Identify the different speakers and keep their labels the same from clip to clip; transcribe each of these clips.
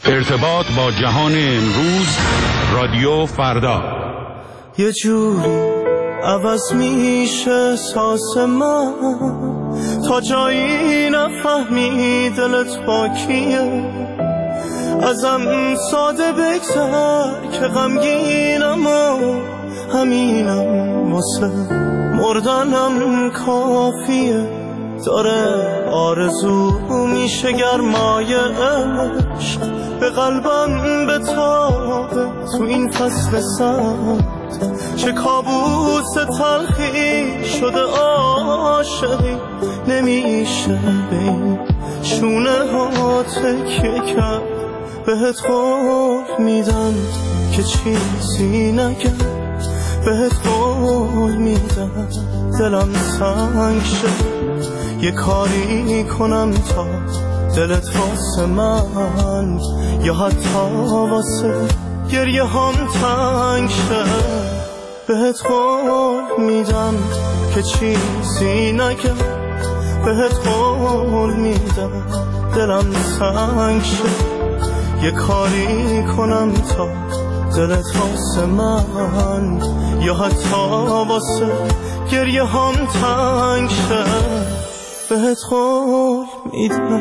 Speaker 1: ارتباط با جهان امروز، رادیو فردا.
Speaker 2: یه جوری عوض میشه احساس من تا جایی نفهمی دلت با کیه. ازم ساده بگذر که غمگینم و همینم واسه مردنم کافیه. داره آرزو میشه گرمای عشق به قلبم بتابه تو این فصل سرد. چه کابوس تلخی شده عاشقی، نمیشه به این شونه ها تکیه کرد. بهت قول میدم که چیزی نگم، بهت قول میدم دلم سنگ شد. یه کاری کنم تا دلت واسه من یا حتی واسه گریه هم تنگ شد. بهت قول میدم که چیزی نگم، بهت قول میدم دلم سنگ شد. یه کاری کنم تا دلت واسه من یا حتی واسه گریه هم تنگ شد. بهت قول میدم.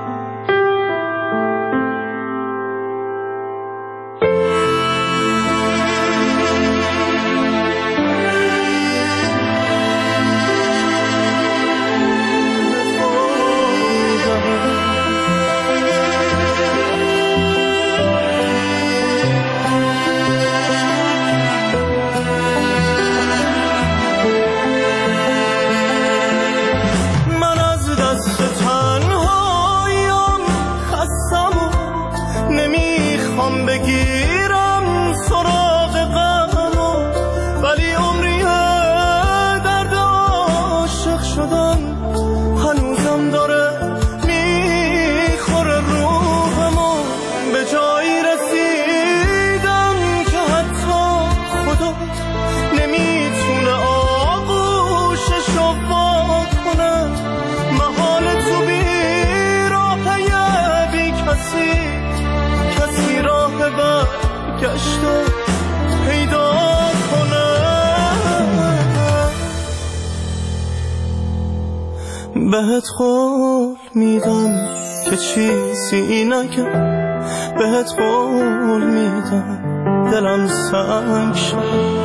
Speaker 2: بگیرم سراغ غمو، ولی عمریه درد عاشق شدن هنوزم داره میخوره روحمو. به جایی رسیدم که حتی خدا نمیتونه آغوششو وا کنه. محال تو بی راه بی کسی راه برگشته پیدا کنه. بهت قول میدم که چیزی نگم، بهت قول میدم دلم سنگ شد.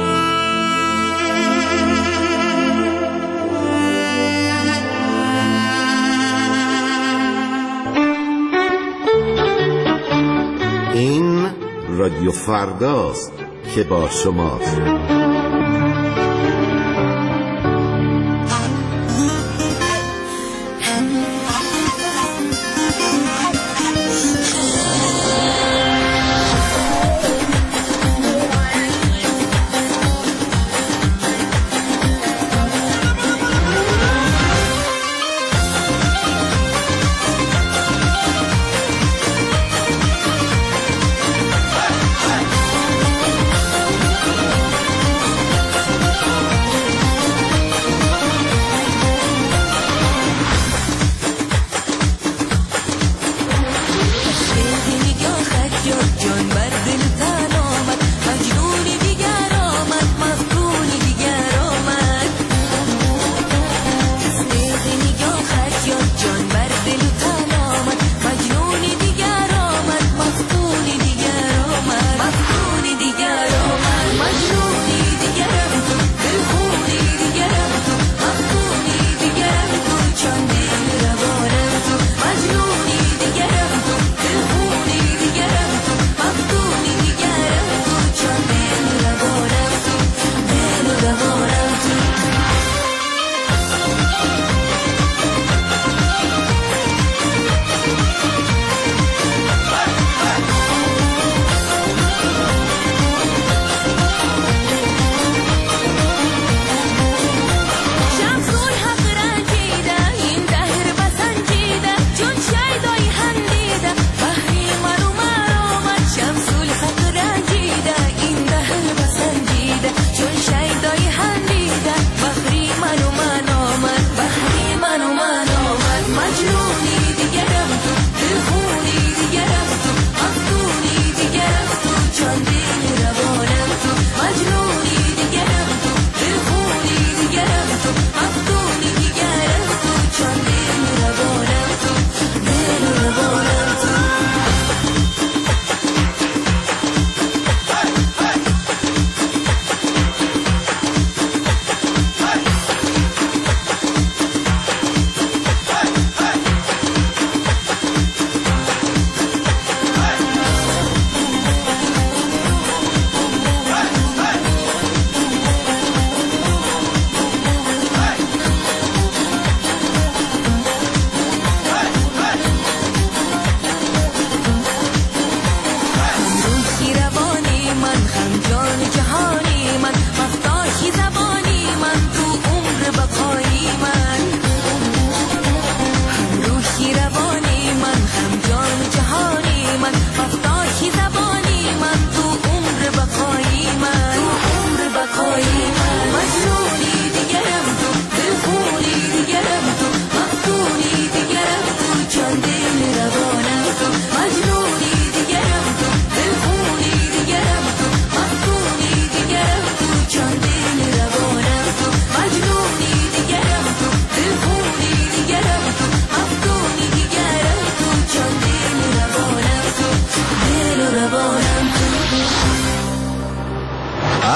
Speaker 3: این رادیو فرداست که با شماست.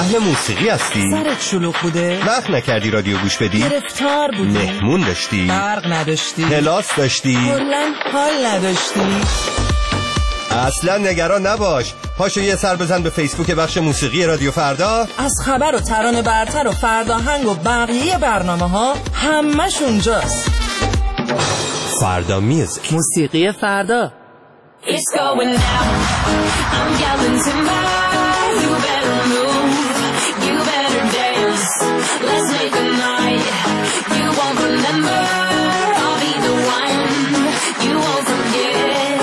Speaker 4: اهل موسیقی هستی؟
Speaker 5: سرت شلوغ بوده؟
Speaker 4: وقت نکردی رادیو گوش بدی؟
Speaker 5: گرفتار بودی؟
Speaker 4: مهمون داشتی؟
Speaker 5: برق نداشتی؟
Speaker 4: کلاس داشتی؟
Speaker 5: کلاً حال نداشتی؟
Speaker 4: اصلا نگران نباش، پاشو یه سر بزن به فیسبوک بخش موسیقی رادیو فردا.
Speaker 5: از خبر و ترانه برتر و فرداهنگ و بقیه برنامه ها همش اونجاست.
Speaker 4: فردا میوزیک،
Speaker 5: موسیقی فردا.
Speaker 6: It's going down. I'm yelling timber. You better move. You better dance. Let's make a night. You won't remember. I'll be the one. You won't forget.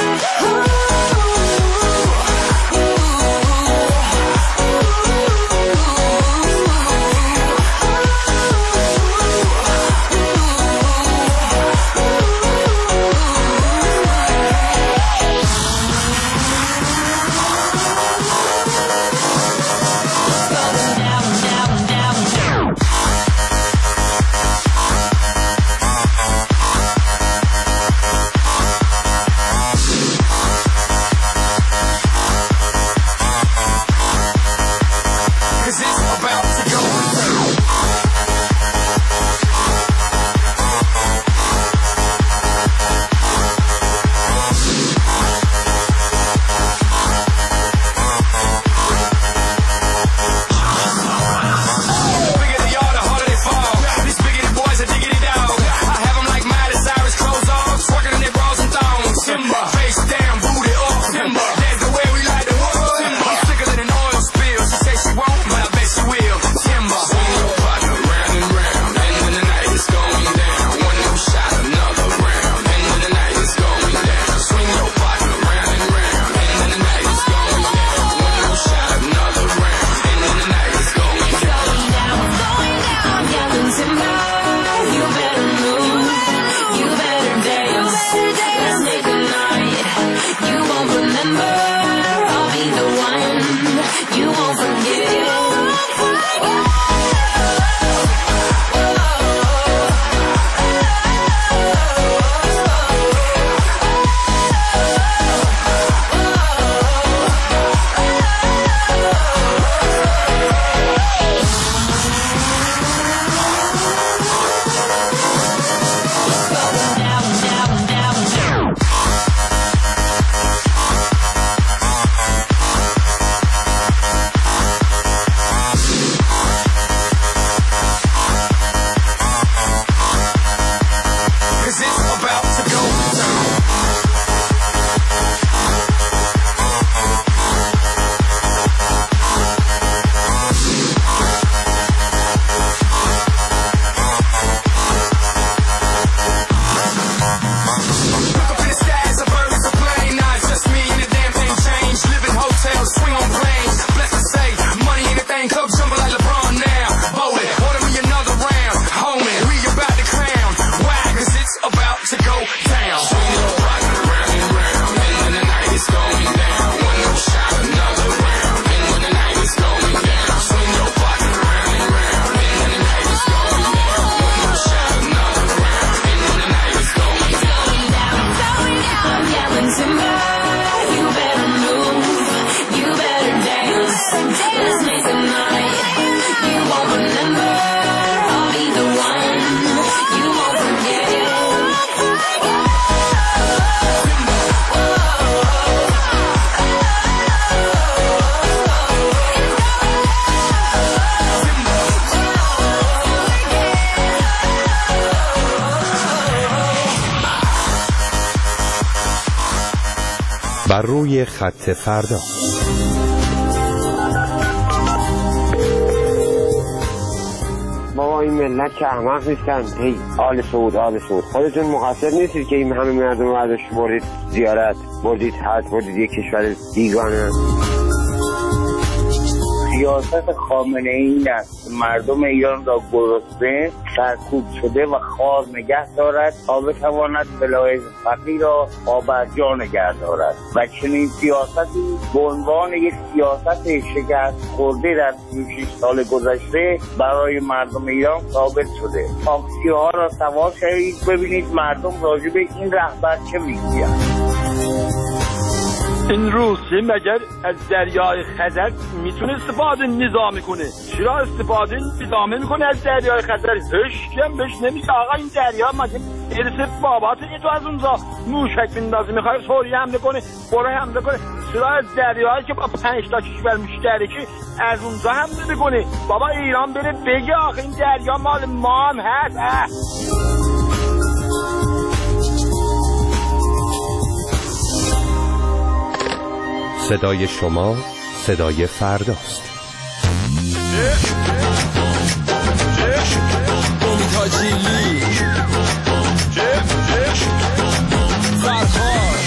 Speaker 4: بر روی خط فردا.
Speaker 7: بابا این ملت که احمق نیستن. هی آل سعود آل سعود، خودتون مقصر نیستید که این همه مردم رو ازش بردید زیارت، بردید حج، بردید یک کشور بیگانه.
Speaker 8: سیاست خامنه ای این است مردم ایران را گرسنه، سرکوب شده و خوار نگه دارد تا بتواند بلایز فقیر را پابرجا نگه دارد و چنین سیاستی به عنوان یک سیاست شکست خورده در 36 سال گذشته برای مردم ایران ثابت شده. تاکسی ها را سوار شوید ببینید مردم راجع به این رهبر چه میگویند.
Speaker 9: این روسیه مگر از دریای خزر میتونه استفاده نظامی کنه؟ چرا استفاده نظامی میکنه از دریای خزر؟ هیچ بهش نمیگه آقا این دریا مگه ارث باباته، تو از اونجا موشک بندازی میخوای سوریه حمله کنه، برای حمله کنه؟ چرا از دریایی که با 5 تا کشور مشترکه از اونجا حمله میکنه؟ بابا ایران بره بگه آخه این دریا مال ما هم هست.
Speaker 4: صدای شما صدای فرداست.
Speaker 10: امید حاجیلی فرهاد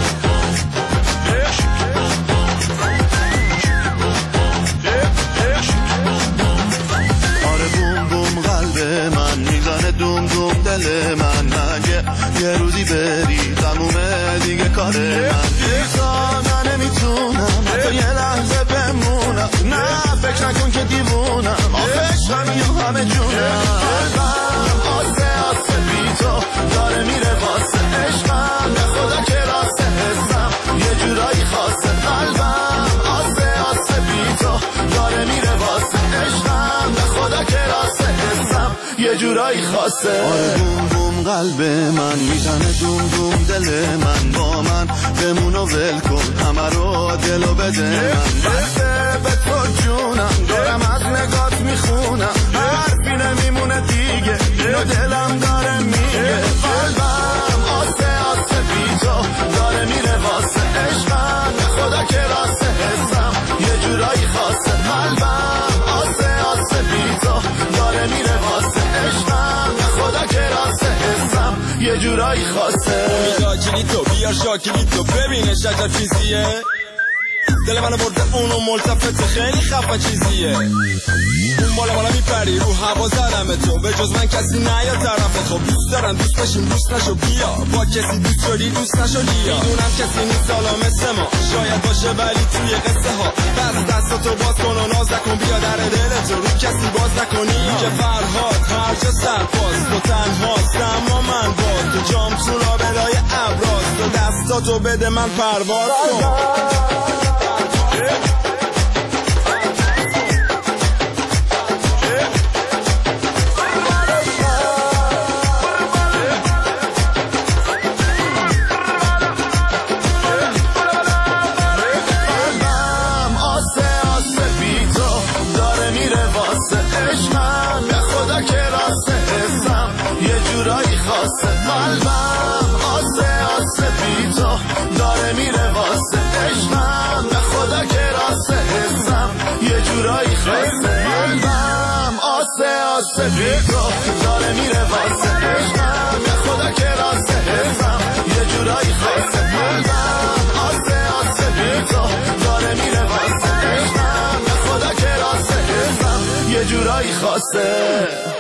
Speaker 2: آره بوم بوم قلب من میزنه دوم دوم دل من مگه یه روزی بری تمومه دیگه کار من دیگه نمیتونم حتی یه لحظه بمونم، نه فکر نکن که دیوونم آخه عشقم یا همه جونم. قلبم آسه آسه بی تو داره میره واسه عشقم، به خدا که راسته حسم یه جورایی خاصه. قلبم آسه آسه بی تو داره میره واسه عشقم، به خدا که راسته حسم یه جورایی خاصه. آره بوم بوم قلب من میزنه دوم دوم دل من، با من بمون و ول کن همه رو دلو بده من. بسته به تو جونم دارم از نگات میخونم، حرفی نمیمونه دیگه اینو دلم داره میگه. قلبم آسه آسه بی تو داره میره واسه عشقم، به خدا که راسته حسم یه جورایی خاصه. قلبم آسه آسه بی تو داره میره واسه عشقم، به خدا که راسته حسم یه جورایی خاصه.
Speaker 10: امیداجیلی تو بیار شاکیلی تو ببینه شجر چیزیه، دل منو برده اونو ملتفت خیلی خفه چیزیه. اون بالا میپری رو هوا زدم تو، به جز من کسی نیا طرف تو. دوست دارم دوست بشیم دوست نشو بیا، با کسی دوست شدی دوست نشو لیا. میدونم کسی نیست حالا مثل ما شاید باشه ولی توی قصه ها، بس دستاتو باز کن و ناز نکن بیا در دلتو رو کسی باز نکنی. که فرهاد هر جا سرباز تو تنهاست اما من باز تو جام تو لابلای ابراز، تو دستاتو بده من پرواز کن.
Speaker 2: قلبم آسه آسه بی تو داره میره واسه عشقم، به خدا که راسته حسم یه جورایی خاصه. قلبم آسه آسه بی تو داره میره واسه عشقم، به خدا که راسته حسم یه جورایی خاصه. قلبم آسه آسه بی تو داره میره واسه عشقم، به خدا که راسته حسم یه جورایی خاصه.